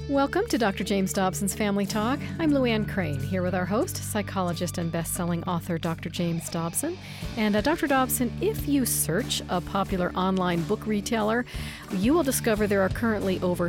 Welcome to Dr. James Dobson's Family Talk. I'm Luann Crane, here with our host, psychologist and best-selling author Dr. James Dobson. And Dr. Dobson, if you search a popular online book retailer, you will discover there are currently over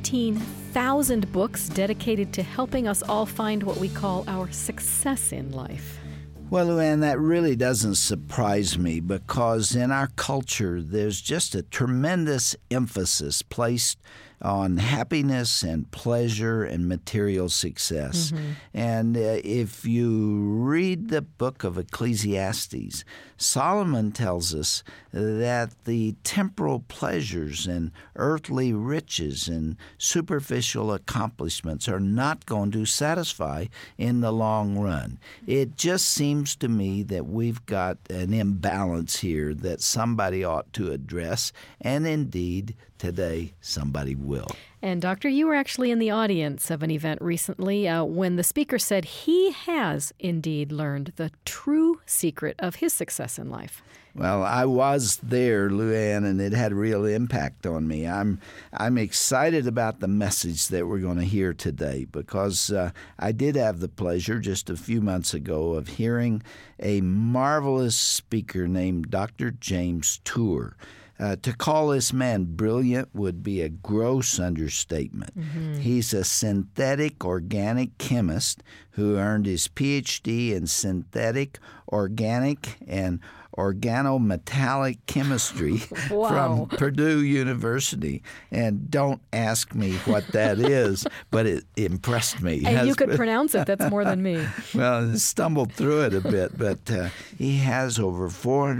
15,000 books dedicated to helping us all find what we call our success in life. Well, Luann, that really doesn't surprise me because in our culture, there's just a tremendous emphasis placed on happiness and pleasure and material success. Mm-hmm. And if you read the book of Ecclesiastes, Solomon tells us that the temporal pleasures and earthly riches and superficial accomplishments are not going to satisfy in the long run. It just seems to me that we've got an imbalance here that somebody ought to address, and indeed, today, somebody will. And Doctor, you were actually in the audience of an event recently when the speaker said he has indeed learned the true secret of his success in life. Well, I was there, Luann, and it had a real impact on me. I'm excited about the message that we're going to hear today because I did have the pleasure just a few months ago of hearing a marvelous speaker named Dr. James Tour. To call this man brilliant would be a gross understatement. Mm-hmm. He's a synthetic organic chemist who earned his Ph.D. in synthetic, organic, and organometallic chemistry Wow. from Purdue University. And don't ask me what that is, but it impressed me. And you could pronounce it. That's more than me. Well, I stumbled through it a bit, but he has over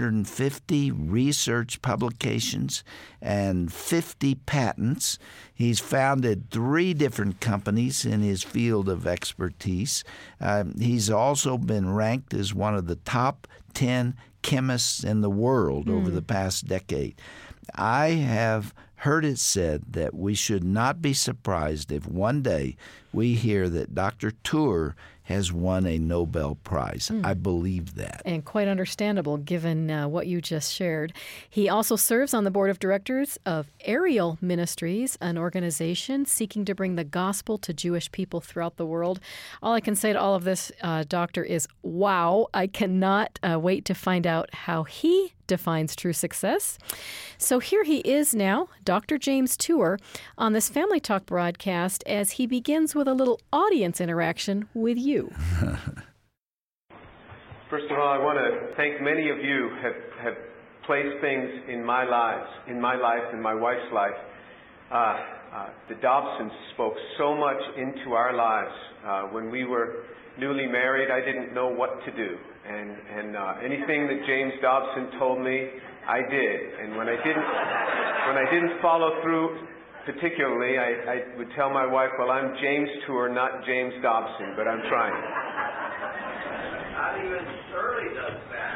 450 research publications and 50 patents. He's founded 3 different companies in his field of expertise. He's also been ranked as one of the top 10 chemists in the world over the past decade. I have heard it said that we should not be surprised if one day we hear that Dr. Tour has won a Nobel Prize. I believe that. And quite understandable given what you just shared. He also serves on the board of directors of Ariel Ministries, an organization seeking to bring the gospel to Jewish people throughout the world. All I can say to all of this, Doctor, is wow. I cannot wait to find out how he defines true success. So here he is now, Dr. James Tour, on this Family Talk broadcast as he begins with a little audience interaction with you. First of all, I want to thank many of you have placed things in my life, and my wife's life. The Dobsons spoke so much into our lives. When we were newly married, I didn't know what to do. And anything that James Dobson told me, I did. And when I didn't follow through particularly, I would tell my wife, well, I'm James Tour, not James Dobson, but I'm trying. Not even Shirley does that.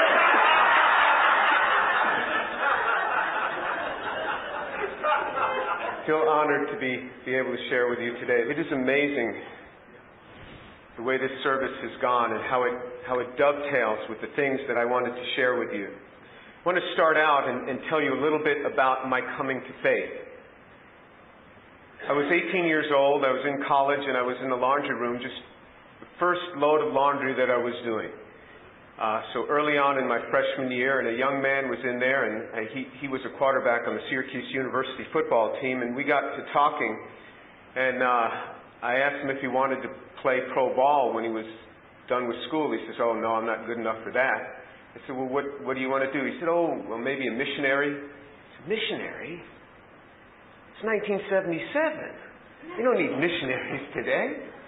Feel honored to be able to share with you today. It is amazing the way this service has gone and how it dovetails with the things that I wanted to share with you. I want to start out and tell you a little bit about my coming to faith. I was 18 years old, I was in college, and I was in the laundry room, just the first load of laundry that I was doing. So early on in my freshman year, and a young man was in there, and he was a quarterback on the Syracuse University football team, and we got to talking, and I asked him if he wanted to play pro ball when he was done with school. He says, oh, no, I'm not good enough for that. I said, well, what do you want to do? He said, oh, well, maybe a missionary. I said, missionary? It's 1977. You don't need missionaries today.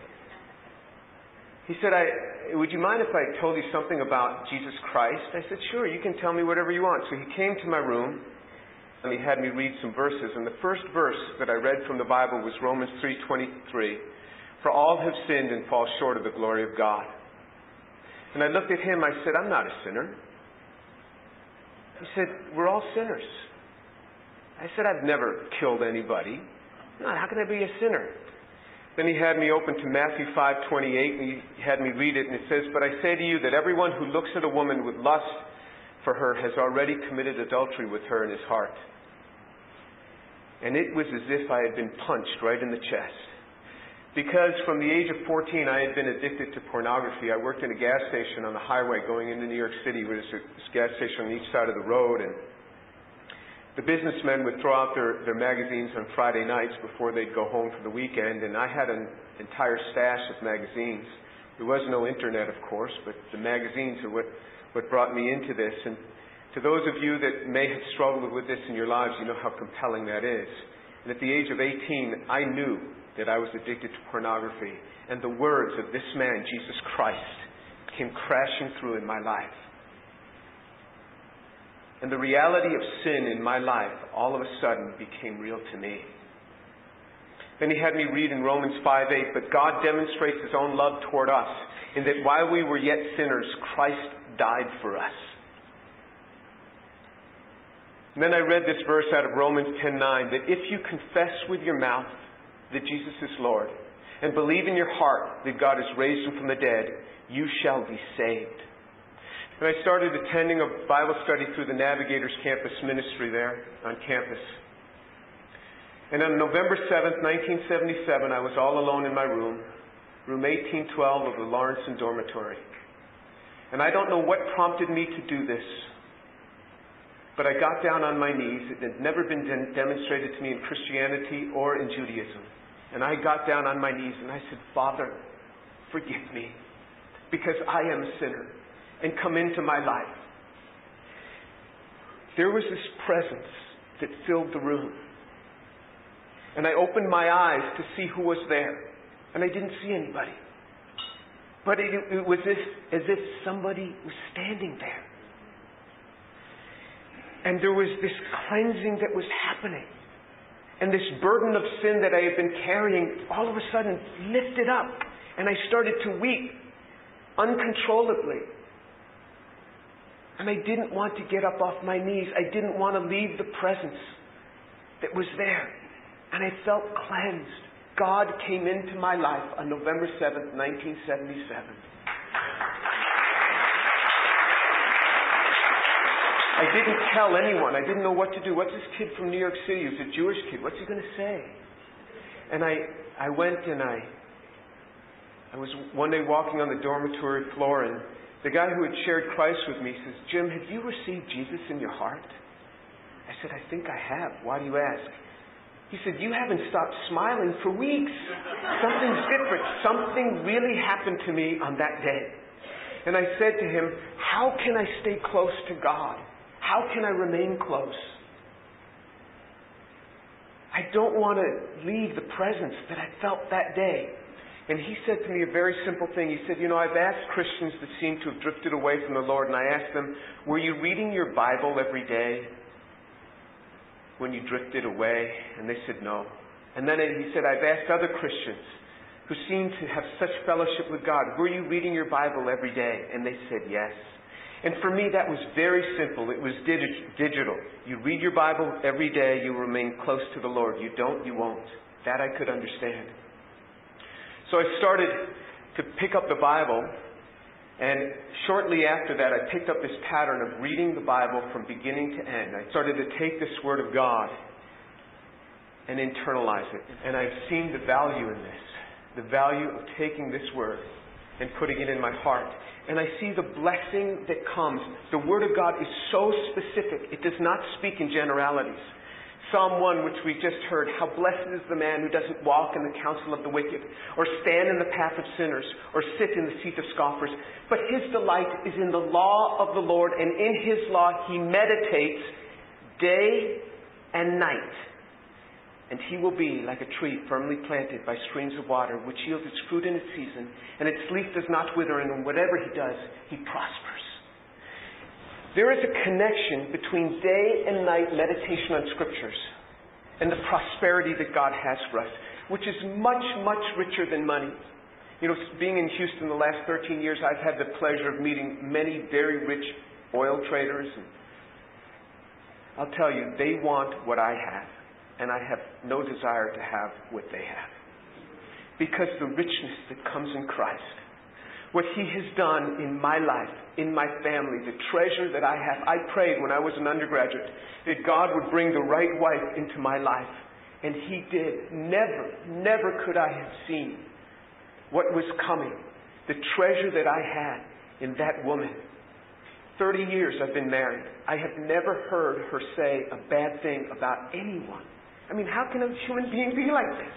He said, would you mind if I told you something about Jesus Christ? I said, sure, you can tell me whatever you want. So he came to my room, and he had me read some verses. And the first verse that I read from the Bible was Romans 3:23. For all have sinned and fall short of the glory of God. And I looked at him, I said, I'm not a sinner. He said, we're all sinners. I said, I've never killed anybody. No, how can I be a sinner? Then he had me open to Matthew 5:28, and he had me read it, and it says, but I say to you that everyone who looks at a woman with lust for her has already committed adultery with her in his heart. And it was as if I had been punched right in the chest. Because from the age of 14, I had been addicted to pornography. I worked in a gas station on the highway going into New York City. There was a gas station on each side of the road. And the businessmen would throw out their magazines on Friday nights before they'd go home for the weekend. And I had an entire stash of magazines. There was no internet, of course, but the magazines are what brought me into this. And to those of you that may have struggled with this in your lives, you know how compelling that is. And at the age of 18, I knew that I was addicted to pornography. And the words of this man, Jesus Christ, came crashing through in my life. And the reality of sin in my life all of a sudden became real to me. Then he had me read in Romans 5:8, but God demonstrates his own love toward us, in that while we were yet sinners, Christ died for us. And then I read this verse out of Romans 10:9, that if you confess with your mouth that Jesus is Lord, and believe in your heart that God has raised him from the dead, you shall be saved. And I started attending a Bible study through the Navigators Campus Ministry there on campus. And on November 7th, 1977, I was all alone in my room 1812 of the Lawrenson Dormitory. And I don't know what prompted me to do this, but I got down on my knees. It had never been demonstrated to me in Christianity or in Judaism. And I got down on my knees and I said, Father, forgive me, because I am a sinner, and come into my life. There was this presence that filled the room. And I opened my eyes to see who was there. And I didn't see anybody. But it was as if somebody was standing there. And there was this cleansing that was happening. And this burden of sin that I had been carrying all of a sudden lifted up. And I started to weep uncontrollably. And I didn't want to get up off my knees. I didn't want to leave the presence that was there. And I felt cleansed. God came into my life on November 7th, 1977. I didn't tell anyone. I didn't know what to do. What's this kid from New York City who's a Jewish kid? What's he going to say? And I went and I was one day walking on the dormitory floor, and the guy who had shared Christ with me says, Jim, have you received Jesus in your heart? I said, I think I have. Why do you ask? He said, you haven't stopped smiling for weeks. Something's different. Something really happened to me on that day. And I said to him, how can I stay close to God? How can I remain close? I don't want to leave the presence that I felt that day. And he said to me a very simple thing. He said, I've asked Christians that seem to have drifted away from the Lord, and I asked them, were you reading your Bible every day when you drifted away? And they said no. And then he said, I've asked other Christians who seem to have such fellowship with God, were you reading your Bible every day? And they said yes. And for me, that was very simple. It was digital. You read your Bible every day, you remain close to the Lord. You don't, you won't. That I could understand. So I started to pick up the Bible, and shortly after that, I picked up this pattern of reading the Bible from beginning to end. I started to take this Word of God and internalize it. And I've seen the value in this, the value of taking this Word and putting it in my heart. And I see the blessing that comes. The Word of God is so specific. It does not speak in generalities. Psalm 1, which we just heard, how blessed is the man who doesn't walk in the counsel of the wicked, or stand in the path of sinners, or sit in the seat of scoffers. But his delight is in the law of the Lord, and in his law he meditates day and night. And he will be like a tree firmly planted by streams of water, which yields its fruit in its season, and its leaf does not wither, and in whatever he does, he prospers. There is a connection between day and night meditation on Scriptures and the prosperity that God has for us, which is much, much richer than money. Being in Houston the last 13 years, I've had the pleasure of meeting many very rich oil traders. And I'll tell you, they want what I have, and I have no desire to have what they have. Because the richness that comes in Christ, what He has done in my life, in my family, the treasure that I have. I prayed when I was an undergraduate that God would bring the right wife into my life. And He did. Never could I have seen what was coming. The treasure that I had in that woman. 30 years I've been married. I have never heard her say a bad thing about anyone. I mean, how can a human being be like this?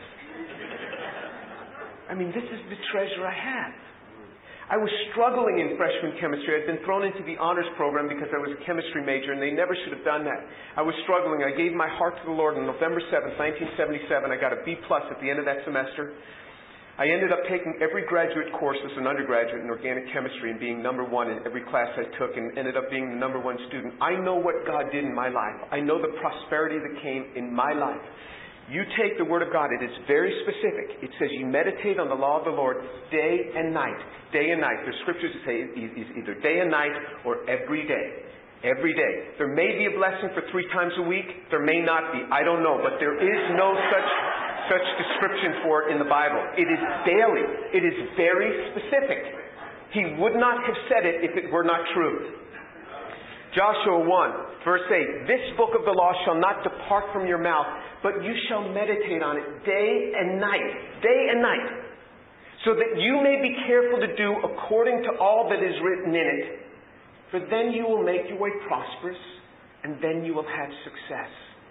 I mean, this is the treasure I have. I was struggling in freshman chemistry. I'd been thrown into the honors program because I was a chemistry major, and they never should have done that. I was struggling. I gave my heart to the Lord on November 7th, 1977. I got a B+ at the end of that semester. I ended up taking every graduate course as an undergraduate in organic chemistry and being number 1 in every class I took, and ended up being the number 1 student. I know what God did in my life. I know the prosperity that came in my life. You take the Word of God. It is very specific. It says you meditate on the law of the Lord day and night. Day and night. There's scriptures that say either day and night or every day. Every day. There may be a blessing for 3 times a week. There may not be. I don't know. But there is no such description for it in the Bible. It is daily. It is very specific. He would not have said it if it were not true. Joshua 1, verse 8, this book of the law shall not depart from your mouth, but you shall meditate on it day and night, so that you may be careful to do according to all that is written in it. For then you will make your way prosperous, and then you will have success.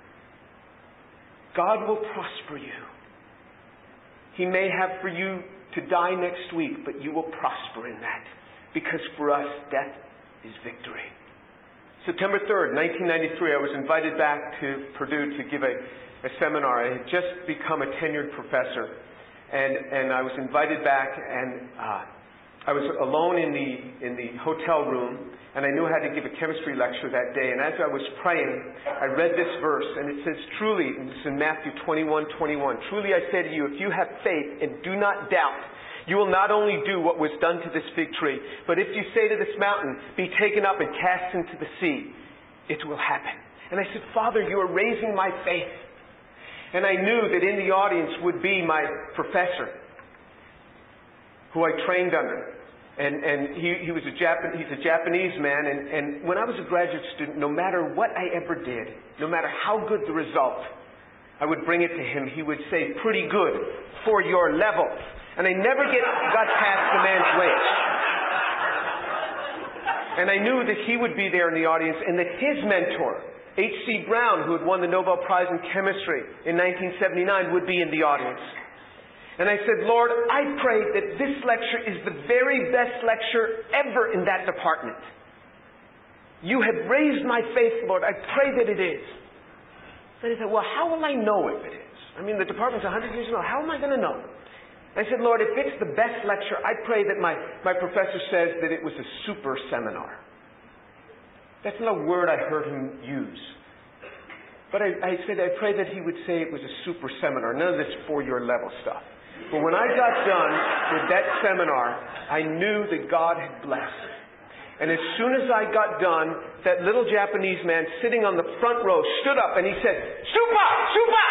God will prosper you. He may have for you to die next week, but you will prosper in that. Because for us, death is victory. September 3rd, 1993, I was invited back to Purdue to give a seminar. I had just become a tenured professor. And I was invited back, and I was alone in the hotel room, and I knew I had to give a chemistry lecture that day. And as I was praying, I read this verse, and it says, truly, and this is in Matthew 21:21, truly I say to you, if you have faith and do not doubt, you will not only do what was done to this fig tree, but if you say to this mountain, be taken up and cast into the sea, it will happen. And I said, Father, you are raising my faith. And I knew that in the audience would be my professor, who I trained under. And he's a Japanese man. And when I was a graduate student, no matter what I ever did, no matter how good the result, I would bring it to him. He would say, pretty good for your level. And I never got past the man's weight. And I knew that he would be there in the audience, and that his mentor, H.C. Brown, who had won the Nobel Prize in Chemistry in 1979, would be in the audience. And I said, Lord, I pray that this lecture is the very best lecture ever in that department. You have raised my faith, Lord. I pray that it is. Then he said, well, how will I know if it is? I mean, the department's 100 years old. How am I going to know? I said, Lord, if it's the best lecture, I pray that my professor says that it was a super seminar. That's not a word I heard him use. But I said, I pray that he would say it was a super seminar. None of this for your level stuff. But when I got done with that seminar, I knew that God had blessed. And as soon as I got done, that little Japanese man sitting on the front row stood up and he said, Super! Super!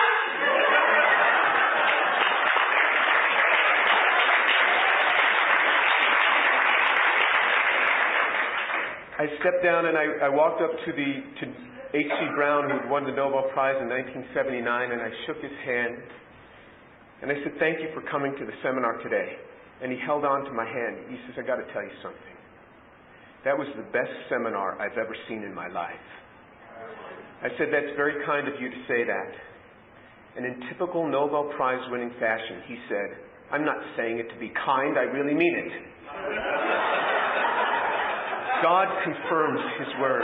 I stepped down and I walked up to H.C. Brown, who had won the Nobel Prize in 1979, and I shook his hand. And I said, thank you for coming to the seminar today. And he held on to my hand. He says, I got to tell you something. That was the best seminar I've ever seen in my life. I said, that's very kind of you to say that. And in typical Nobel Prize winning fashion, he said, I'm not saying it to be kind, I really mean it. God confirms His word.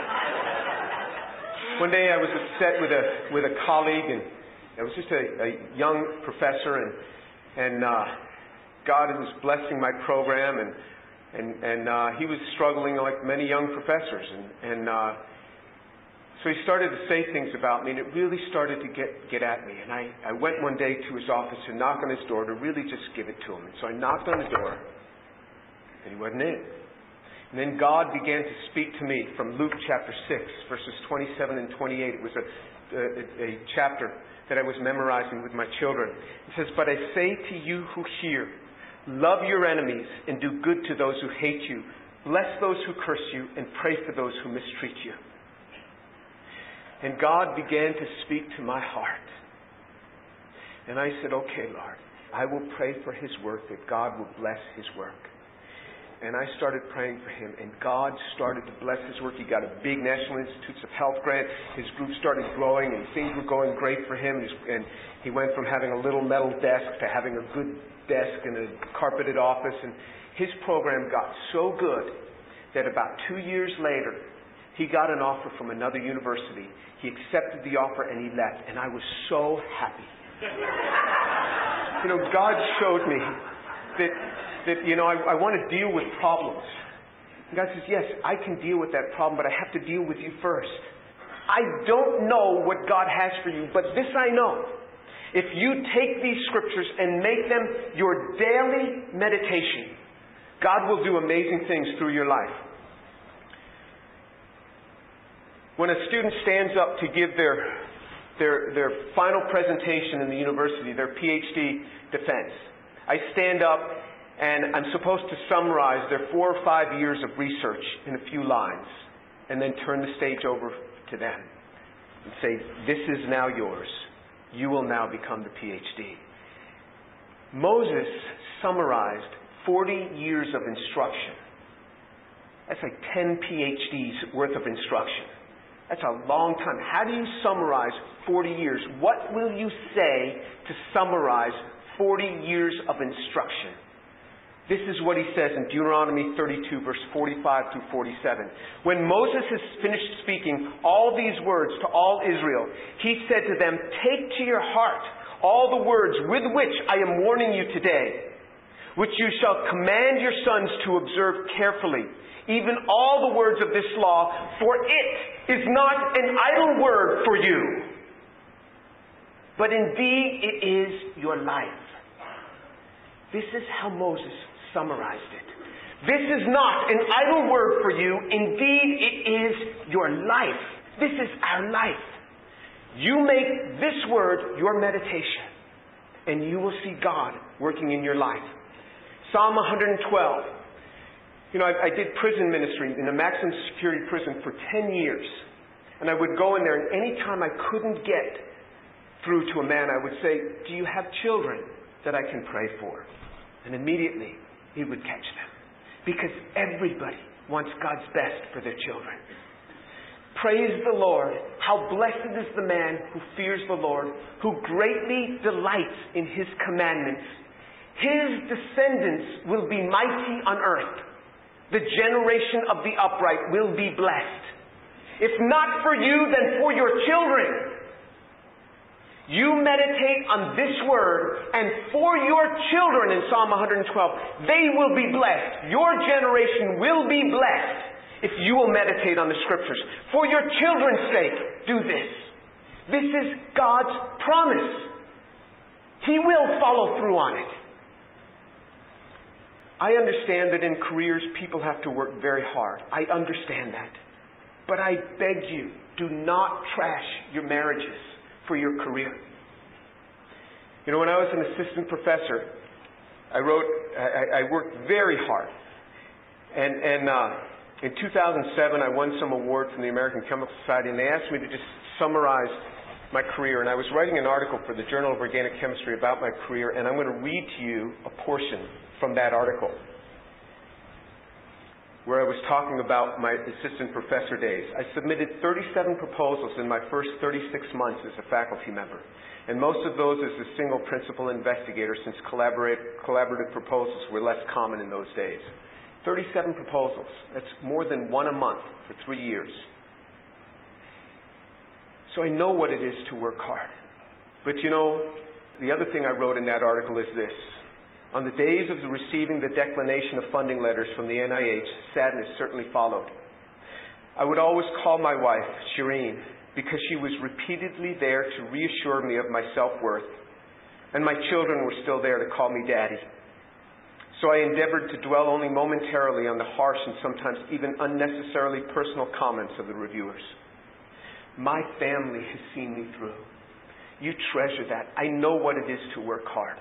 One day I was upset with a colleague, and I was just a young professor, and God was blessing my program, and he was struggling like many young professors, and so he started to say things about me, and it really started to get at me. And I went one day to his office and knocked on his door to really just give it to him. And so I knocked on the door, and he wasn't in. And then God began to speak to me from Luke chapter 6, verses 27 and 28. It was a chapter that I was memorizing with my children. It says, but I say to you who hear, love your enemies and do good to those who hate you. Bless those who curse you and pray for those who mistreat you. And God began to speak to my heart. And I said, okay, Lord, I will pray for his work, that God will bless his work. And I started praying for him, and God started to bless his work. He got a big National Institutes of Health grant. His group started growing, and things were going great for him. And he went from having a little metal desk to having a good desk and a carpeted office. And his program got so good that about 2 years later, he got an offer from another university. He accepted the offer and he left. And I was so happy. God showed me that I want to deal with problems. And God says, yes, I can deal with that problem, but I have to deal with you first. I don't know what God has for you, but this I know. If you take these scriptures and make them your daily meditation, God will do amazing things through your life. When a student stands up to give their final presentation in the university, their PhD defense, I stand up and I'm supposed to summarize their 4 or 5 years of research in a few lines, and then turn the stage over to them and say, this is now yours. You will now become the PhD. Moses summarized 40 years of instruction. That's like 10 PhDs worth of instruction. That's a long time. How do you summarize 40 years? What will you say to summarize 40 years of instruction? This is what he says in Deuteronomy 32, verse 45 through 47. When Moses has finished speaking all these words to all Israel, he said to them, take to your heart all the words with which I am warning you today, which you shall command your sons to observe carefully, even all the words of this law, for it is not an idle word for you, but indeed it is your life. This is how Moses summarized it. This is not an idle word for you. Indeed, it is your life. This is our life. You make this word your meditation, and you will see God working in your life. Psalm 112. I did prison ministry in a maximum security prison for 10 years. And I would go in there, and any time I couldn't get through to a man, I would say, do you have children that I can pray for? And immediately, he would catch them. Because everybody wants God's best for their children. Praise the Lord. How blessed is the man who fears the Lord, who greatly delights in his commandments. His descendants will be mighty on earth. The generation of the upright will be blessed. If not for you, then for your children. You meditate on this word, and for your children in Psalm 112, they will be blessed. Your generation will be blessed if you will meditate on the scriptures. For your children's sake, do this. This is God's promise. He will follow through on it. I understand that in careers people have to work very hard. I understand that. But I beg you, do not trash your marriages for your career. When I was an assistant professor, I worked very hard. And in 2007, I won some award from the American Chemical Society, and they asked me to just summarize my career. And I was writing an article for the Journal of Organic Chemistry about my career, and I'm going to read to you a portion from that article, where I was talking about my assistant professor days. I submitted 37 proposals in my first 36 months as a faculty member, and most of those as a single principal investigator, since collaborative proposals were less common in those days. 37 proposals. That's more than one a month for 3 years. So I know what it is to work hard. But the other thing I wrote in that article is this. On the days of receiving the declination of funding letters from the NIH, sadness certainly followed. I would always call my wife, Shireen, because she was repeatedly there to reassure me of my self-worth, and my children were still there to call me Daddy. So I endeavored to dwell only momentarily on the harsh and sometimes even unnecessarily personal comments of the reviewers. My family has seen me through. You treasure that. I know what it is to work hard.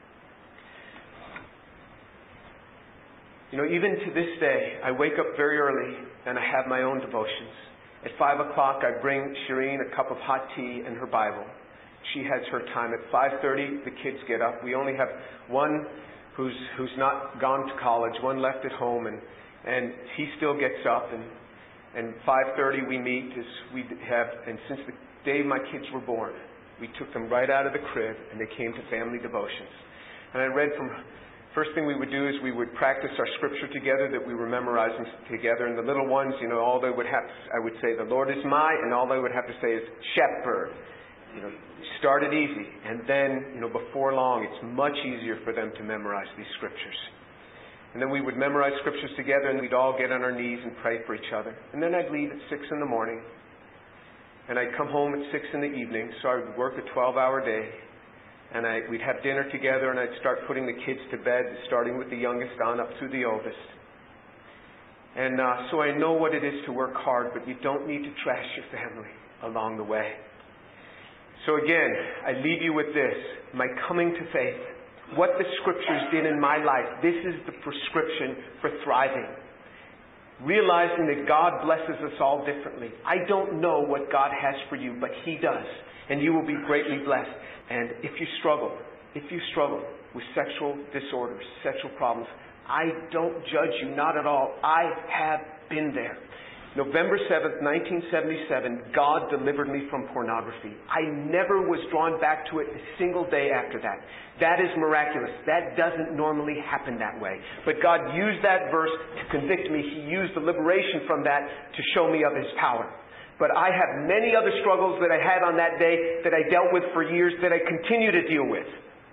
Even to this day, I wake up very early and I have my own devotions. At 5 o'clock, I bring Shireen a cup of hot tea and her Bible. She has her time. At 5:30, the kids get up. We only have one who's not gone to college, one left at home, and he still gets up. And 5:30 we meet, and since the day my kids were born, we took them right out of the crib, and they came to family devotions. And I read first thing we would do is we would practice our scripture together that we were memorizing together. And the little ones, all they would have, I would say, the Lord is mine, and all they would have to say is shepherd. Started easy. And then, before long, it's much easier for them to memorize these scriptures. And then we would memorize scriptures together, and we'd all get on our knees and pray for each other. And then I'd leave at 6 in the morning. And I'd come home at 6 in the evening, so I would work a 12-hour day. And we'd have dinner together, and I'd start putting the kids to bed, starting with the youngest on up through the oldest. And so I know what it is to work hard, but you don't need to trash your family along the way. So again, I leave you with this. My coming to faith, what the Scriptures did in my life, this is the prescription for thriving. Realizing that God blesses us all differently. I don't know what God has for you, but He does. And you will be greatly blessed. And if you struggle with sexual disorders, sexual problems, I don't judge you, not at all. I have been there. November 7th, 1977, God delivered me from pornography. I never was drawn back to it a single day after that. That is miraculous. That doesn't normally happen that way. But God used that verse to convict me. He used the liberation from that to show me of His power. But I have many other struggles that I had on that day that I dealt with for years that I continue to deal with.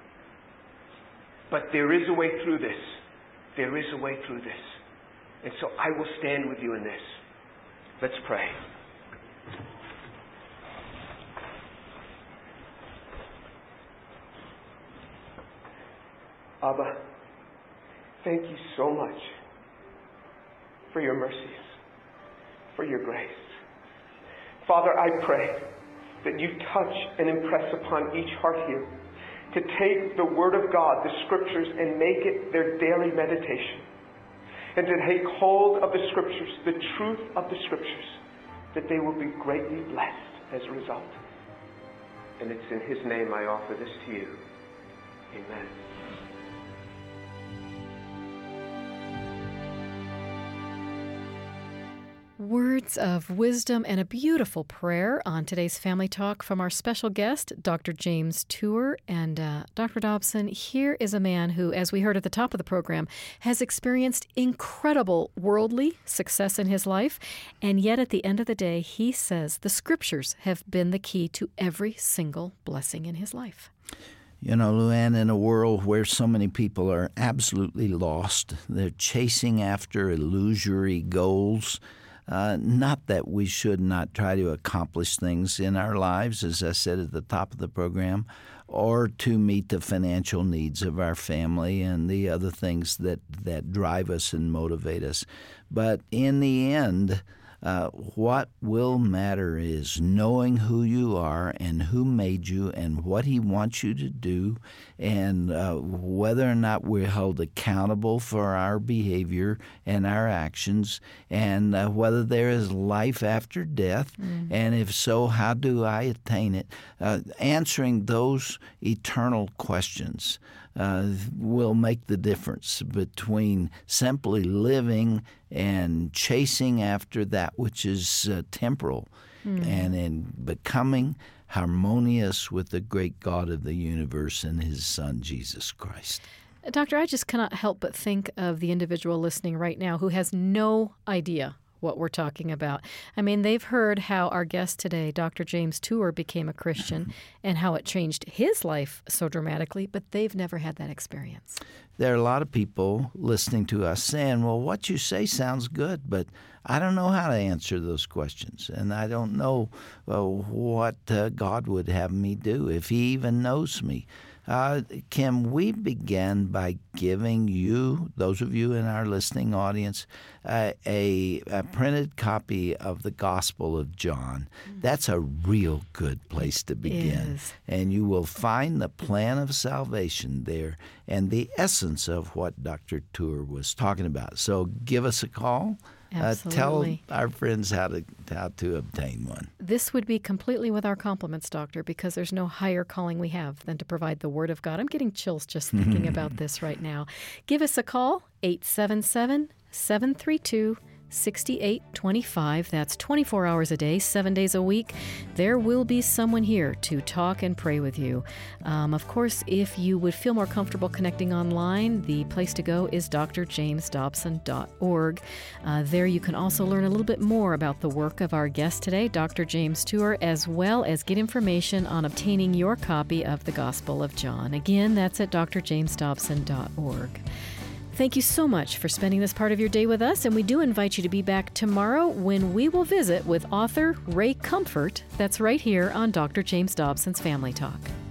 But there is a way through this. There is a way through this. And so I will stand with you in this. Let's pray. Abba, thank you so much for your mercies, for your grace. Father, I pray that you touch and impress upon each heart here to take the Word of God, the Scriptures, and make it their daily meditation. And to take hold of the Scriptures, the truth of the Scriptures, that they will be greatly blessed as a result. And it's in His name I offer this to you. Amen. Words of wisdom and a beautiful prayer on today's Family Talk from our special guest, Dr. James Tour. And Dr. Dobson, here is a man who, as we heard at the top of the program, has experienced incredible worldly success in his life. And yet at the end of the day, he says the Scriptures have been the key to every single blessing in his life. Luann, in a world where so many people are absolutely lost, they're chasing after illusory goals. Not that we should not try to accomplish things in our lives, as I said at the top of the program, or to meet the financial needs of our family and the other things that drive us and motivate us. But in the end, what will matter is knowing who you are and who made you and what He wants you to do, and whether or not we're held accountable for our behavior and our actions, and whether there is life after death, and if so, how do I attain it? Answering those eternal questions will make the difference between simply living and chasing after that which is temporal, and in becoming harmonious with the great God of the universe and His Son, Jesus Christ. Doctor, I just cannot help but think of the individual listening right now who has no idea what we're talking about. I mean, they've heard how our guest today, Dr. James Tour, became a Christian and how it changed his life so dramatically, but they've never had that experience. There are a lot of people listening to us saying, well, what you say sounds good, but I don't know how to answer those questions, and I don't know what God would have me do, if He even knows me. Can we begin by giving you, those of you in our listening audience, a printed copy of the Gospel of John? That's a real good place to begin. And you will find the plan of salvation there and the essence of what Dr. Tour was talking about. So give us a call. Absolutely. Tell our friends how to obtain one. This would be completely with our compliments, Doctor, because there's no higher calling we have than to provide the Word of God. I'm getting chills just thinking about this right now. Give us a call, 877-732-6825. That's 24 hours a day, 7 days a week. There will be someone here to talk and pray with you. Of course, if you would feel more comfortable connecting online, the place to go is drjamesdobson.org. There you can also learn a little bit more about the work of our guest today, Dr. James Tour, as well as get information on obtaining your copy of the Gospel of John. Again, that's at drjamesdobson.org. Thank you so much for spending this part of your day with us, and we do invite you to be back tomorrow when we will visit with author Ray Comfort. That's right here on Dr. James Dobson's Family Talk.